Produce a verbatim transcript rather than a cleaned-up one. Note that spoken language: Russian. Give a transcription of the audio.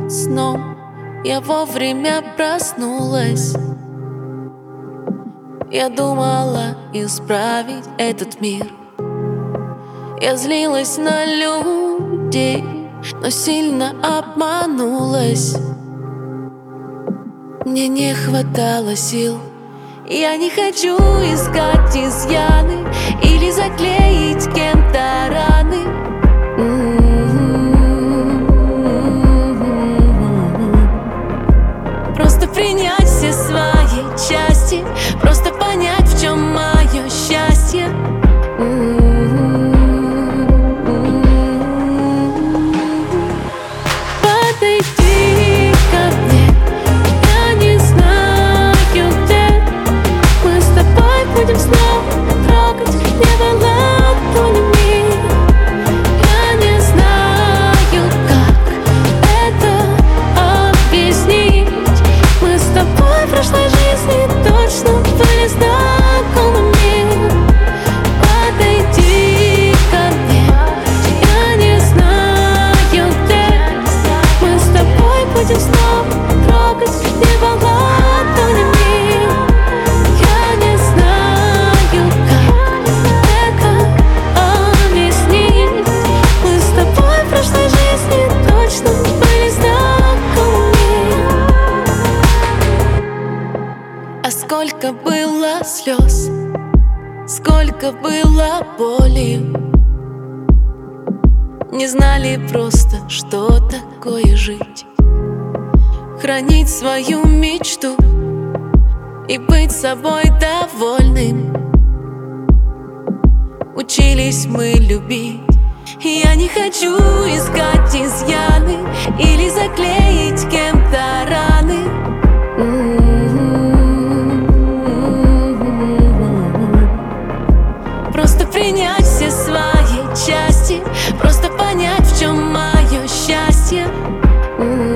сном я вовремя проснулась. Я думала исправить этот мир. Я злилась на людей, но сильно обманулась. Мне не хватало сил. Я не хочу искать изъяны или заклеить кем-то раны. Просто принять все свои части, просто понять, в чем мое счастье. Подойди ко мне, я не знаю где. Мы с тобой будем снова трогать небо ладонями. Я не знаю, как это объяснить. Мы с тобой в прошлой жизни точно были знакомыми. Подойди ко мне, я не знаю где. Мы с тобой будем снова трогать небо ладонями. Я не знаю, как это объяснить. Мы с тобой в прошлой жизни точно были знакомыми. А сколько было слез, сколько было боли. Не знали просто, что такое жить. Хранить свою мечту и быть собой довольным. Учились мы любить. Я не хочу искать изъяны или заклеить кем-то раны. Просто принять все свои части, просто понять, в чем мое счастье.